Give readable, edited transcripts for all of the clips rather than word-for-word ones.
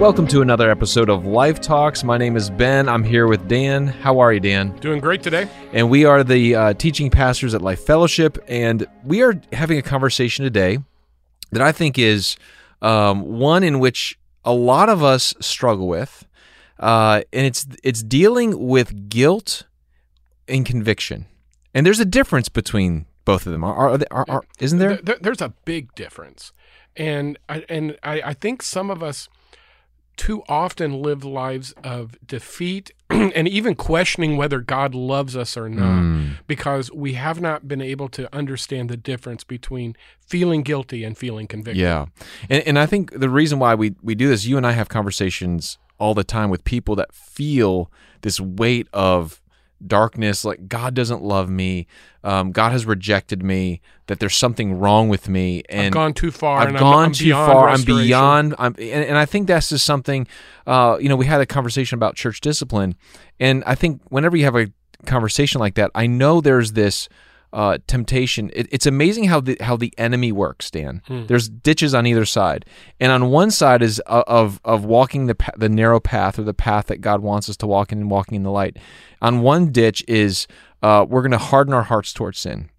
Welcome to another episode of Life Talks. My name is Ben. I'm here with Dan. How are you, Dan? Doing great today. And we are the teaching pastors at Life Fellowship, and we are having a conversation today that I think is one in which a lot of us struggle with, and it's dealing with guilt and conviction. And there's a difference between both of them. Isn't there? There's a big difference, and I think some of us too often live lives of defeat and even questioning whether God loves us or not, because we have not been able to understand the difference between feeling guilty and feeling convicted. Yeah, and I think the reason why we do this, you and I have conversations all the time with people that feel this weight of darkness, like God doesn't love me, God has rejected me, that there's something wrong with me, and I've gone too far. I'm beyond. And I think that's just something. We had a conversation about church discipline, and I think whenever you have a conversation like that, I know there's this temptation. It's amazing how the enemy works, Dan. There's ditches on either side, and on one side is of walking the narrow path, or the path that God wants us to walk in, and walking in the light. On one ditch is we're going to harden our hearts towards sin,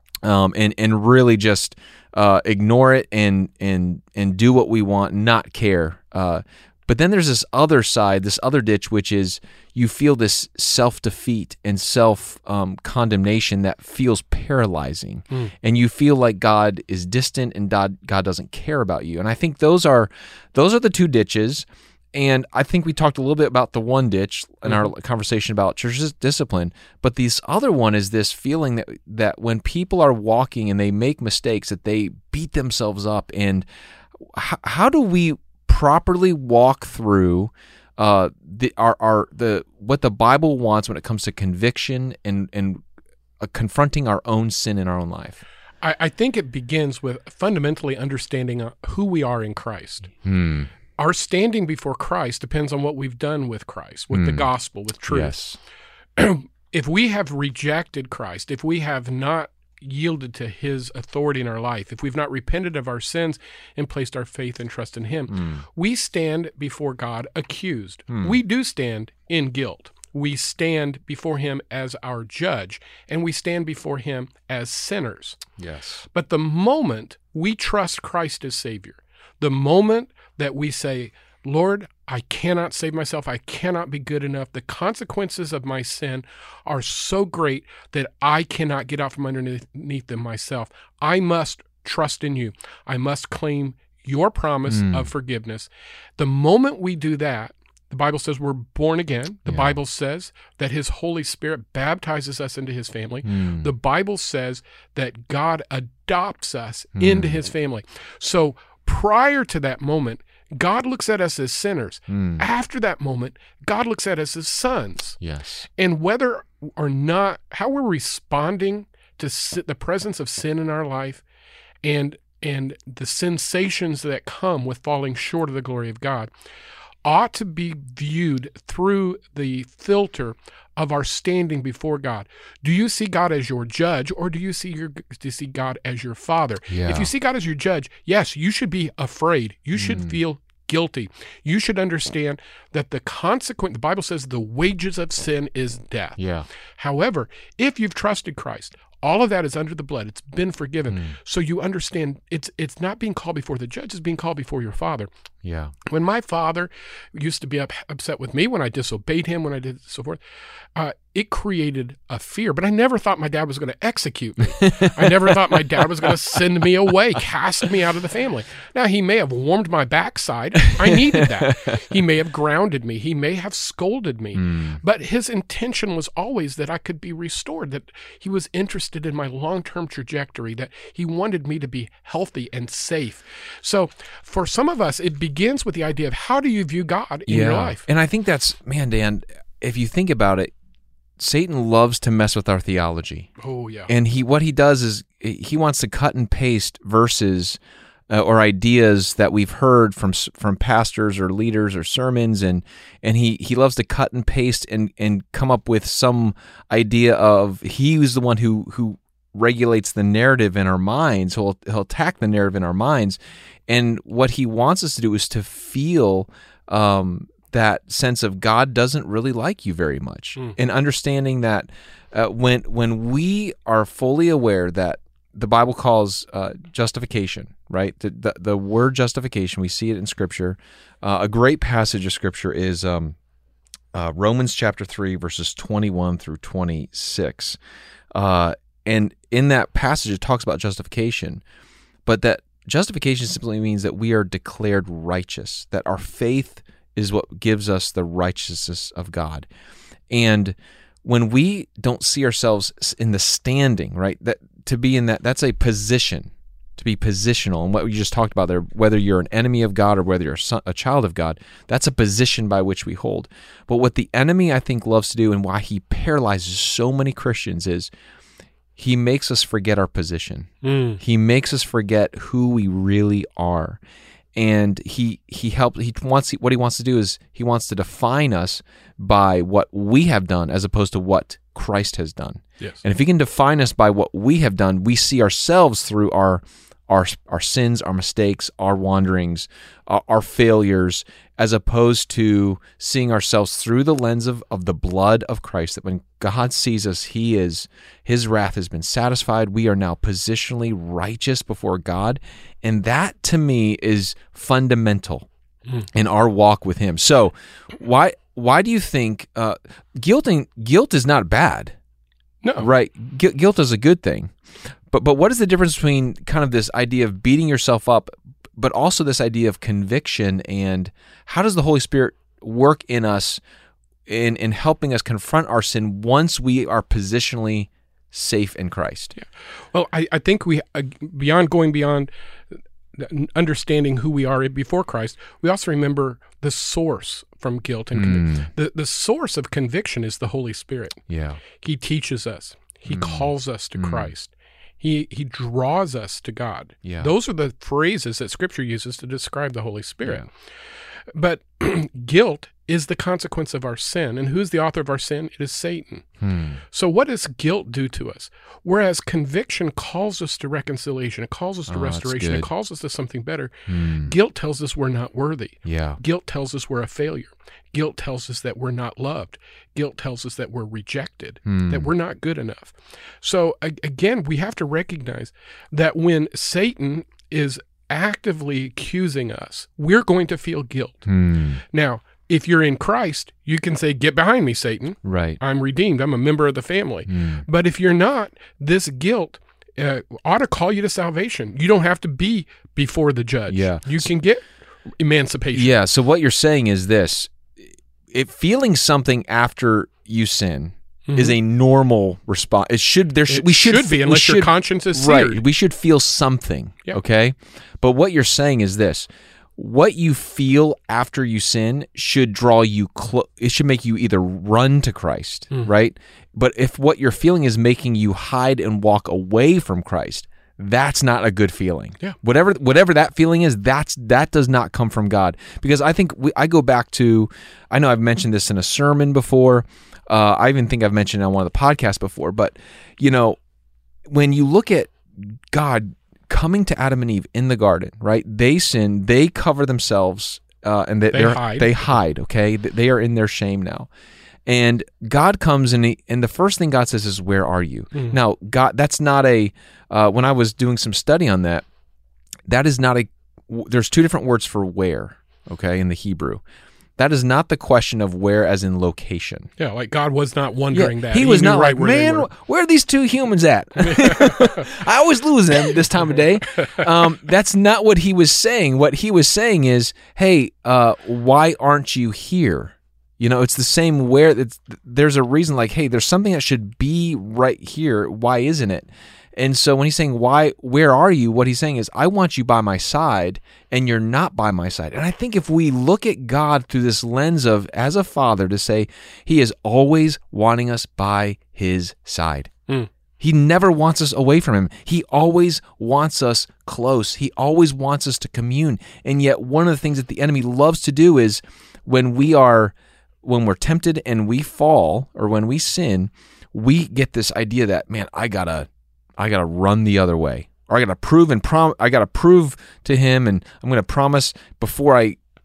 and really just ignore it and do what we want, not care. But then there's this other side, this other ditch, which is you feel this self-defeat and self-condemnation that feels paralyzing. And you feel like God is distant and God doesn't care about you. And I think those are the two ditches. And I think we talked a little bit about the one ditch in our conversation about church discipline, but this other one is this feeling that when people are walking and they make mistakes, that they beat themselves up. And how do we properly walk through what the Bible wants when it comes to conviction and confronting our own sin in our own life? I think it begins with fundamentally understanding who we are in Christ. Our standing before Christ depends on what we've done with Christ, with the gospel, with truth. Yes. If we have rejected Christ, if we have not yielded to his authority in our life, if we've not repented of our sins and placed our faith and trust in him, we stand before God accused. We do stand in guilt. We stand before him as our judge, and we stand before him as sinners. Yes. But the moment we trust Christ as Savior, the moment that we say, Lord, I cannot save myself, I cannot be good enough, the consequences of my sin are so great that I cannot get out from underneath them myself. I must trust in you. I must claim your promise of forgiveness. The moment we do that, the Bible says we're born again. The Bible says that his Holy Spirit baptizes us into his family. The Bible says that God adopts us into his family. So prior to that moment, God looks at us as sinners. After that moment, God looks at us as sons. Yes. And whether or not, how we're responding to the presence of sin in our life and the sensations that come with falling short of the glory of God ought to be viewed through the filter of our standing before God. Do you see God as your judge, or do you see God as your father? Yeah. If you see God as your judge, yes, you should be afraid. You should feel guilty. You should understand that the Bible says the wages of sin is death. Yeah. However, if you've trusted Christ, all of that is under the blood. It's been forgiven. So you understand it's not being called before the judge, it's being called before your father. Yeah. When my father used to be upset with me when I disobeyed him, when I did so forth, it created a fear. But I never thought my dad was going to execute me. I never thought my dad was going to send me away, cast me out of the family. Now, he may have warmed my backside. I needed that. He may have grounded me. He may have scolded me. But his intention was always that I could be restored, that he was interested in my long-term trajectory, that he wanted me to be healthy and safe. So for some of us, it begins with the idea of how do you view God in your life? And I think that's, Dan, if you think about it, Satan loves to mess with our theology. Oh, yeah. And what he does is he wants to cut and paste verses or ideas that we've heard from pastors or leaders or sermons, and he loves to cut and paste and come up with some idea of he's the one who regulates the narrative in our minds. He'll attack the narrative in our minds, and what he wants us to do is to feel that sense of God doesn't really like you very much, and understanding that when we are fully aware that the Bible calls justification, right? The word justification, we see it in Scripture. A great passage of Scripture is Romans chapter 3, verses 21 through 26. And in that passage, it talks about justification, but that justification simply means that we are declared righteous, that our faith is what gives us the righteousness of God. And when we don't see ourselves in the standing, right, that to be in that's a position, to be positional. And what we just talked about there, whether you're an enemy of God or whether you're a child of God, that's a position by which we hold. But what the enemy, I think, loves to do, and why he paralyzes so many Christians, is he makes us forget our position. He makes us forget who we really are. And what he wants to do is he wants to define us by what we have done as opposed to what Christ has done. Yes. And if he can define us by what we have done, we see ourselves through our sins, our mistakes, our wanderings, our failures, as opposed to seeing ourselves through the lens of the blood of Christ, that when God sees us, his wrath has been satisfied. We are now positionally righteous before God. And that, to me, is fundamental in our walk with him. So why do you think guilt is not bad? No. Right? Guilt is a good thing. But what is the difference between kind of this idea of beating yourself up, but also this idea of conviction, and how does the Holy Spirit work in us in helping us confront our sin once we are positionally safe in Christ? Yeah. Well, I think we going beyond understanding who we are before Christ, we also remember the source from guilt and conviction. The source of conviction is the Holy Spirit. Yeah. He teaches us. He calls us to Christ. He draws us to God. Yeah. Those are the phrases that Scripture uses to describe the Holy Spirit. Yeah. But guilt is the consequence of our sin. And who's the author of our sin? It is Satan. So what does guilt do to us? Whereas conviction calls us to reconciliation, it calls us to restoration, it calls us to something better. Guilt tells us we're not worthy. Yeah. Guilt tells us we're a failure. Guilt tells us that we're not loved. Guilt tells us that we're rejected, that we're not good enough. So again, we have to recognize that when Satan is actively accusing us, we're going to feel guilt. Now, if you're in Christ, you can say, "Get behind me, Satan. Right. I'm redeemed. I'm a member of the family." But if you're not, this guilt ought to call you to salvation. You don't have to be before the judge. Yeah. You can get emancipation. Yeah. So what you're saying is this: feeling something after you sin is a normal response. It should be, unless your conscience is seared. Right. We should feel something. Yep. Okay. But what you're saying is this: what you feel after you sin should draw you close. It should make you either run to Christ, right? But if what you're feeling is making you hide and walk away from Christ, that's not a good feeling. Yeah. Whatever that feeling is, that does not come from God. Because I think I go back to, I know I've mentioned this in a sermon before. I even think I've mentioned it on one of the podcasts before. But, when you look at God coming to Adam and Eve in the garden, right? They sin, they cover themselves, and they hide. Okay, they are in their shame now, and God comes and the first thing God says is, "Where are you?" Now, God, that's not a. When I was doing some study on that, that is not a. There's two different words for where. Okay, in the Hebrew. That is not the question of where as in location. Yeah, like God was not wondering that. He was not like, man, where are these two humans at? I always lose them this time of day. That's not what he was saying. What he was saying is, hey, why aren't you here? It's the same where. There's a reason, like, hey, there's something that should be right here. Why isn't it? And so when he's saying, where are you? What he's saying is, I want you by my side, and you're not by my side. And I think if we look at God through this lens of, as a father, to say, he is always wanting us by his side. He never wants us away from him. He always wants us close. He always wants us to commune. And yet one of the things that the enemy loves to do is when we're tempted and we fall, or when we sin, we get this idea that, man, I gotta run the other way, or I gotta prove to him, and I'm gonna promise before I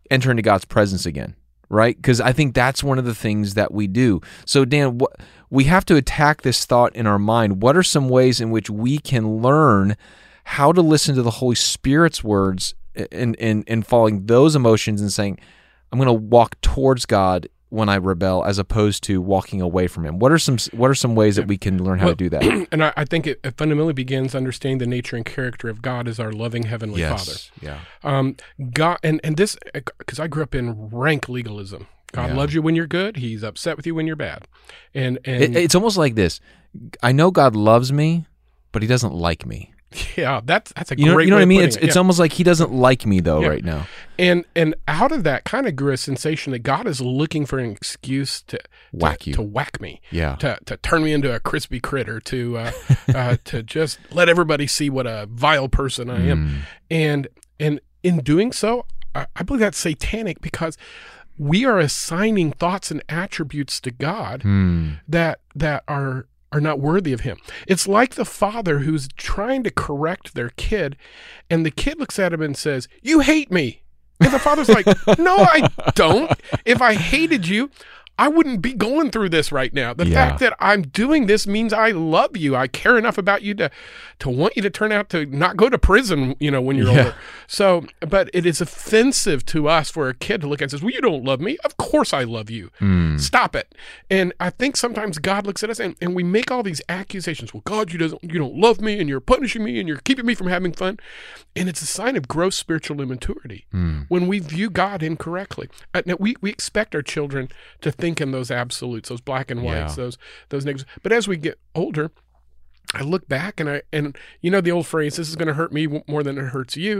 enter into God's presence again, right? Because I think that's one of the things that we do. So, Dan, we have to attack this thought in our mind. What are some ways in which we can learn how to listen to the Holy Spirit's words and following those emotions and saying, I'm going to walk towards God when I rebel, as opposed to walking away from Him? What are some ways that we can learn how to do that? And I think it fundamentally begins understanding the nature and character of God as our loving Heavenly Father. Yeah. God, and this, because I grew up in rank legalism. God loves you when you're good. He's upset with you when you're bad. And it's almost like this. I know God loves me, but He doesn't like me. Yeah, that's a great. You know way what I mean? of putting It's almost like He doesn't like me though right now. And out of that kind of grew a sensation that God is looking for an excuse to whack me, to turn me into a crispy critter, to just let everybody see what a vile person I am, and in doing so, I believe that's satanic, because we are assigning thoughts and attributes to God that are not worthy of Him. It's like the father who's trying to correct their kid, and the kid looks at him and says, "You hate me." And the father's like, "No, I don't. If I hated you, I wouldn't be going through this right now. The fact that I'm doing this means I love you. I care enough about you to want you to turn out to not go to prison, when you're older." So, but it is offensive to us for a kid to look at and says, "Well, you don't love me." Of course I love you. Stop it. And I think sometimes God looks at us and we make all these accusations. Well, God, you don't love me, and you're punishing me, and you're keeping me from having fun. And it's a sign of gross spiritual immaturity when we view God incorrectly. Now, we expect our children to think in those absolutes, those black and whites, those negatives. But as we get older, I look back and the old phrase, "This is going to hurt me more than it hurts you."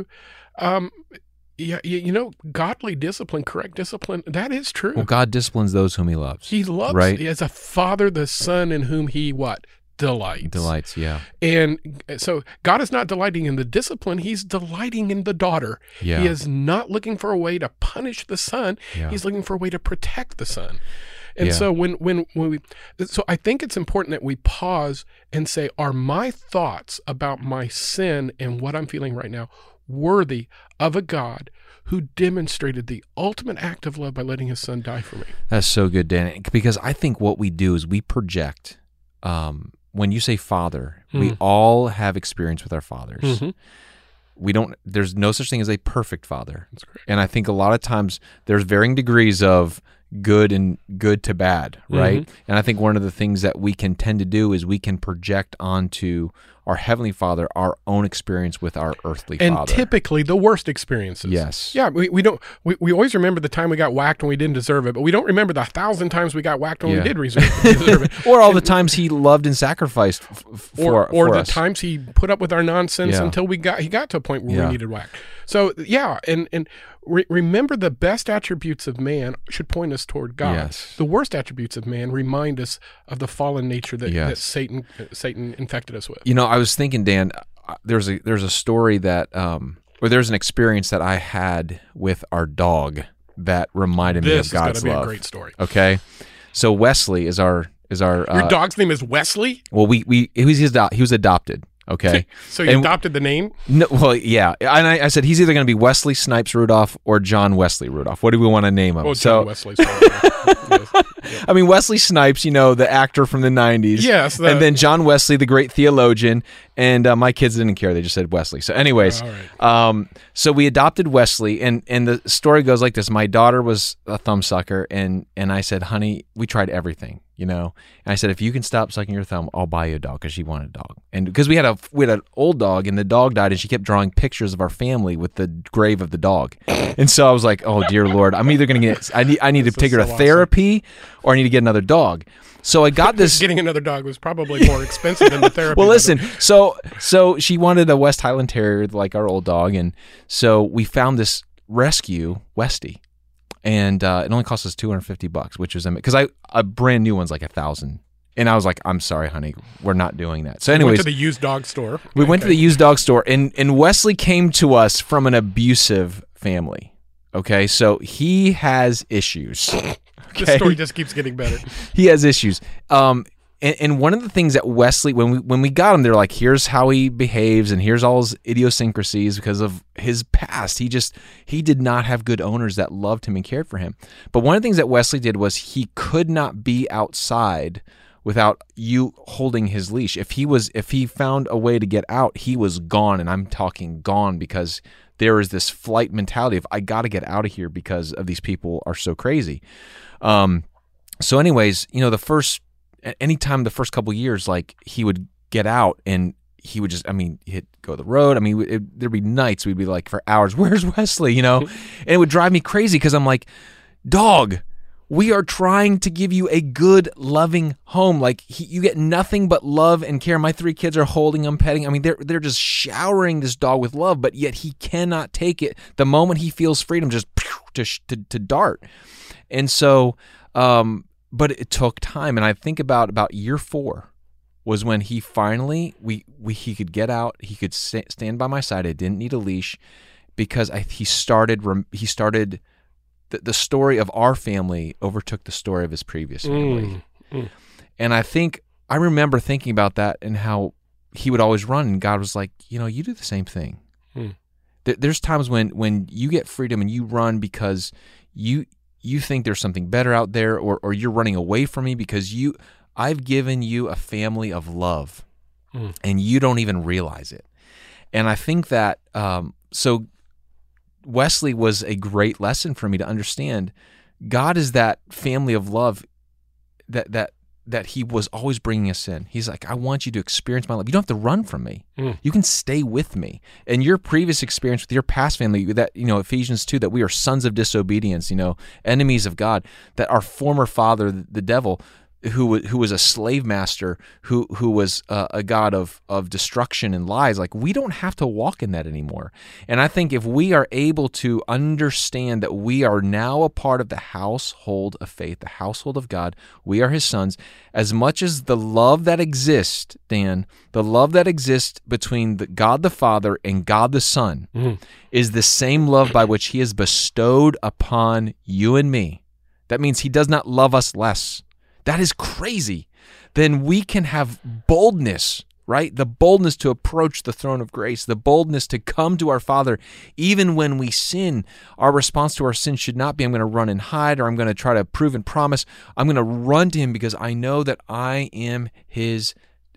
Godly discipline, correct discipline, that is true. Well, God disciplines those whom He loves. He loves, right? As a father, the son in whom He what? Delights, yeah. And so God is not delighting in the discipline. He's delighting in the daughter. Yeah. He is not looking for a way to punish the son. Yeah. He's looking for a way to protect the son. And so so I think it's important that we pause and say, are my thoughts about my sin and what I'm feeling right now worthy of a God who demonstrated the ultimate act of love by letting His son die for me? That's so good, Dan, because I think what we do is we project. When you say father, we all have experience with our fathers. There's no such thing as a perfect father. That's correct. And I think a lot of times there's varying degrees of good to bad, right? And I think one of the things that we can tend to do is we can project onto our Heavenly Father our own experience with our earthly father. And typically the worst experiences. Yes. Yeah, we always remember the time we got whacked when we didn't deserve it, but we don't remember the 1,000 times we got whacked when we did deserve it. Or all the times He loved and sacrificed for the us. times He put up with our nonsense until he got to a point where we needed whacked. So and remember, the best attributes of man should point us toward God. Yes. The worst attributes of man remind us of the fallen nature that Satan infected us with. I was thinking, Dan, there's a story that, or there's an experience that I had with our dog that reminded me of God's love. This is going to be a great story. Okay, so Wesley is our. Your dog's name is Wesley? Well, he was adopted. Okay. So you adopted the name? No, well, yeah. And I said he's either going to be Wesley Snipes Rudolph or John Wesley Rudolph. What do we want to name him? Well, John Wesley's yes. I mean, Wesley Snipes, the actor from the 90s. Yes. And then John Wesley, the great theologian. And my kids didn't care. They just said Wesley. So anyways, so we adopted Wesley. And the story goes like this. My daughter was a thumbsucker. And I said, honey, we tried everything. And I said, if you can stop sucking your thumb, I'll buy you a dog, because she wanted a dog. And because we had an old dog, and the dog died, and she kept drawing pictures of our family with the grave of the dog. And so I was like, oh dear Lord, I'm either going to get, I need to take her to therapy, or I need to get another dog. So I got this. Getting another dog was probably more expensive than the therapy. Well, listen, so she wanted a West Highland Terrier like our old dog, and so we found this rescue, Westie. And it only cost us $250, which was because a brand new one's like $1,000, and I was like, I'm sorry, honey, we're not doing that. So, anyways, we went to the used dog store. We went to the used dog store, and Wesley came to us from an abusive family. Okay, so he has issues. Okay? The story just keeps getting better. He has issues. And one of the things that Wesley, when we got him, they're like, here's how he behaves, and here's all his idiosyncrasies because of his past. He did not have good owners that loved him and cared for him. But one of the things that Wesley did was he could not be outside without you holding his leash. If he found a way to get out, he was gone, and I'm talking gone because there is this flight mentality of I got to get out of here because of these people are so crazy. So anyways, anytime the first couple of years, like he would get out and he would just, he'd go the road. There'd be nights we'd be like for hours, where's Wesley? And it would drive me crazy because I'm like, dog, we are trying to give you a good, loving home. Like you get nothing but love and care. My 3 kids are holding him, petting. They're just showering this dog with love, but yet he cannot take it. The moment he feels freedom, just to dart. And so, but it took time. And I think about year 4 was when he finally, he could get out. He could stand by my side. I didn't need a leash because he started. The story of our family overtook the story of his previous family. And I remember thinking about that and how he would always run, and God was like, you do the same thing. There's times when you get freedom and you run because you think there's something better out there, or you're running away from me because I've given you a family of love and you don't even realize it. And I think that, so Wesley was a great lesson for me to understand. God is that family of love that he was always bringing us in. He's like, I want you to experience my love. You don't have to run from me. You can stay with me. And your previous experience with your past family, that Ephesians 2, that we are sons of disobedience, enemies of God, that our former father, the devil, who was a slave master, who was a god of destruction and lies. Like, we don't have to walk in that anymore. And I think if we are able to understand that we are now a part of the household of faith, the household of God, we are his sons, as much as the love that exists, Dan, the love that exists between God the Father and God the Son is the same love by which he has bestowed upon you and me. That means he does not love us less. That is crazy. Then we can have boldness, right? The boldness to approach the throne of grace, the boldness to come to our Father. Even when we sin, our response to our sin should not be, I'm going to run and hide, or I'm going to try to prove and promise. I'm going to run to him because I know that I am his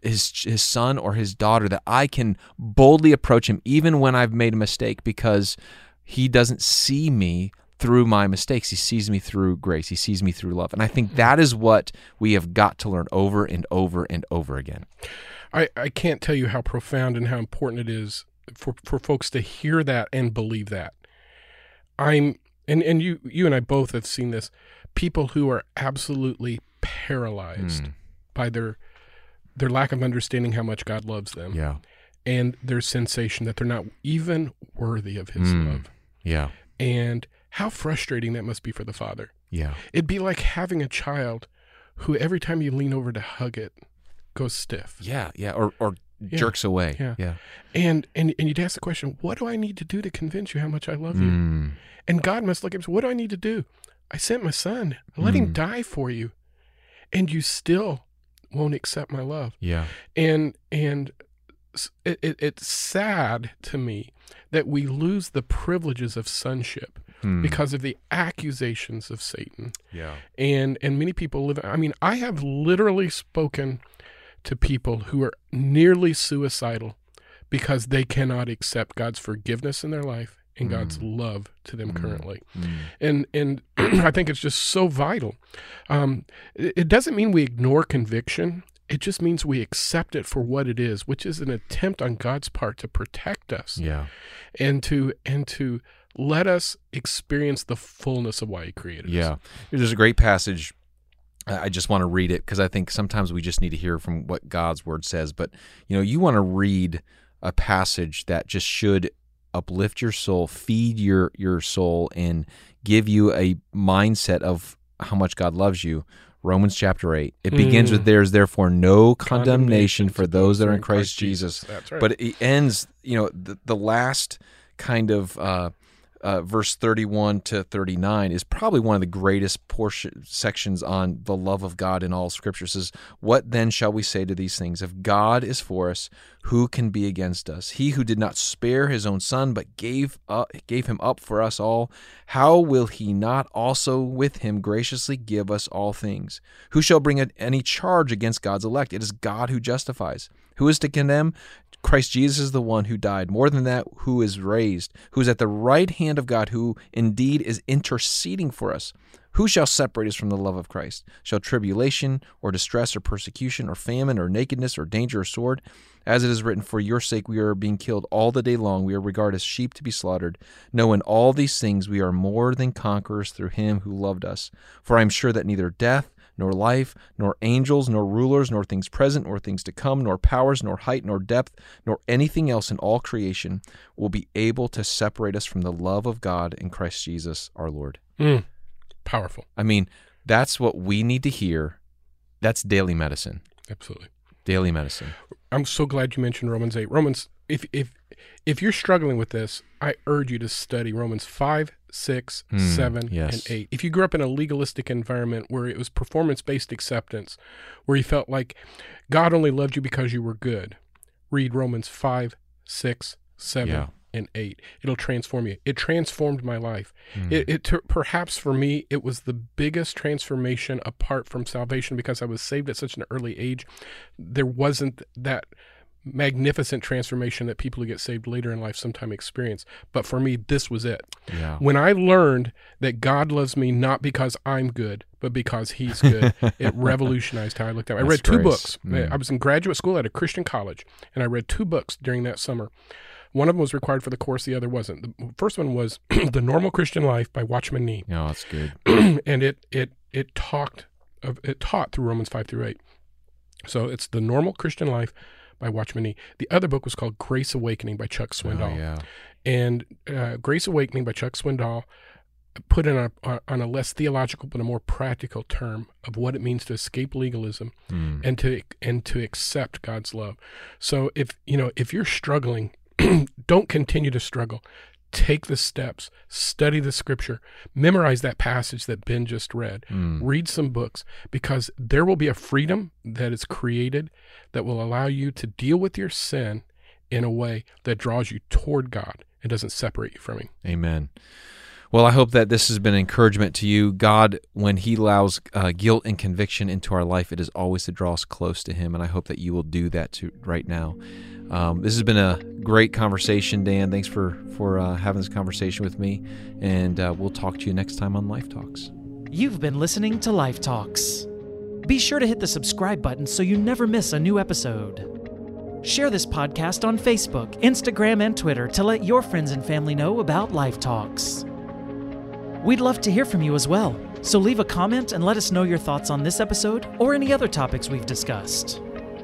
son or his daughter, that I can boldly approach him even when I've made a mistake, because he doesn't see me through my mistakes. He sees me through grace. He sees me through love. And I think that is what we have got to learn over and over and over again. I can't tell you how profound and how important it is for folks to hear that and believe that. And you and I both have seen this. People who are absolutely paralyzed by their lack of understanding how much God loves them. Yeah. And their sensation that they're not even worthy of his love. Yeah. And how frustrating that must be for the father. Yeah. It'd be like having a child who every time you lean over to hug it goes stiff. Yeah, yeah, or jerks away. Yeah. And you'd ask the question, what do I need to do to convince you how much I love you? And God must look at him and say, what do I need to do? I sent my son. I let him die for you. And you still won't accept my love. Yeah. And it's sad to me that we lose the privileges of sonship because of the accusations of Satan. Yeah. And many people live, I have literally spoken to people who are nearly suicidal because they cannot accept God's forgiveness in their life and God's love to them currently. And I think it's just so vital. It doesn't mean we ignore conviction. It just means we accept it for what it is, which is an attempt on God's part to protect us. Yeah. And to let us experience the fullness of why he created us. Yeah. There's a great passage. I just want to read it because I think sometimes we just need to hear from what God's word says. But, you want to read a passage that just should uplift your soul, feed your soul, and give you a mindset of how much God loves you. Romans chapter 8. It begins with, there is therefore no condemnation for those that are in Christ Jesus. That's right. But it ends, the last kind of verse 31 to 39 is probably one of the greatest sections on the love of God in all Scripture. It says, "What then shall we say to these things? If God is for us, who can be against us? He who did not spare his own Son, but gave him up for us all, how will he not also with him graciously give us all things? Who shall bring any charge against God's elect? It is God who justifies. Who is to condemn? Christ Jesus is the one who died. More than that, who is raised, who is at the right hand of God, who indeed is interceding for us. Who shall separate us from the love of Christ? Shall tribulation or distress or persecution or famine or nakedness or danger or sword? As it is written, for your sake we are being killed all the day long. We are regarded as sheep to be slaughtered. No, in all these things we are more than conquerors through him who loved us. For I am sure that neither death, nor life, nor angels, nor rulers, nor things present, nor things to come, nor powers, nor height, nor depth, nor anything else in all creation will be able to separate us from the love of God in Christ Jesus our Lord." Powerful. I mean, that's what we need to hear. That's daily medicine. Absolutely. Daily medicine. I'm so glad you mentioned Romans 8. Romans, if you're struggling with this, I urge you to study Romans 5, 6, 7, and 8. If you grew up in a legalistic environment where it was performance-based acceptance, where you felt like God only loved you because you were good, read Romans 5, 6, 7, and 8. It'll transform you. It transformed my life. Perhaps for me, it was the biggest transformation apart from salvation because I was saved at such an early age. There wasn't that magnificent transformation that people who get saved later in life sometime experience. But for me, this was it. Yeah. When I learned that God loves me not because I'm good, but because he's good, it revolutionized how I looked at it. I read 2 books. I was in graduate school at a Christian college, and I read 2 books during that summer. One of them was required for the course, the other wasn't. The first one was The Normal Christian Life by Watchman Nee. Oh, that's good. And it taught through Romans 5 through 8. So it's The Normal Christian Life by Watchman Nee. The other book was called Grace Awakening by Chuck Swindoll. Oh, yeah. And Grace Awakening by Chuck Swindoll put in on a less theological but a more practical term of what it means to escape legalism and to accept God's love. So if you're struggling, don't continue to struggle. Take the steps, study the Scripture, memorize that passage that Ben just read, read some books, because there will be a freedom that is created that will allow you to deal with your sin in a way that draws you toward God and doesn't separate you from him. Amen. Well, I hope that this has been encouragement to you. God, when he allows guilt and conviction into our life, it is always to draw us close to him, and I hope that you will do that right now. This has been a great conversation, Dan. Thanks for having this conversation with me, and we'll talk to you next time on Life Talks. You've been listening to Life Talks. Be sure to hit the subscribe button so you never miss a new episode. Share this podcast on Facebook, Instagram, and Twitter to let your friends and family know about Life Talks. We'd love to hear from you as well, so leave a comment and let us know your thoughts on this episode or any other topics we've discussed.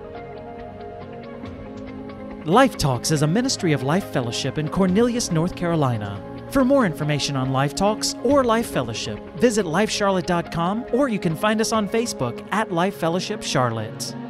Life Talks is a ministry of Life Fellowship in Cornelius, North Carolina. For more information on Life Talks or Life Fellowship, visit lifecharlotte.com, or you can find us on Facebook at Life Fellowship Charlotte.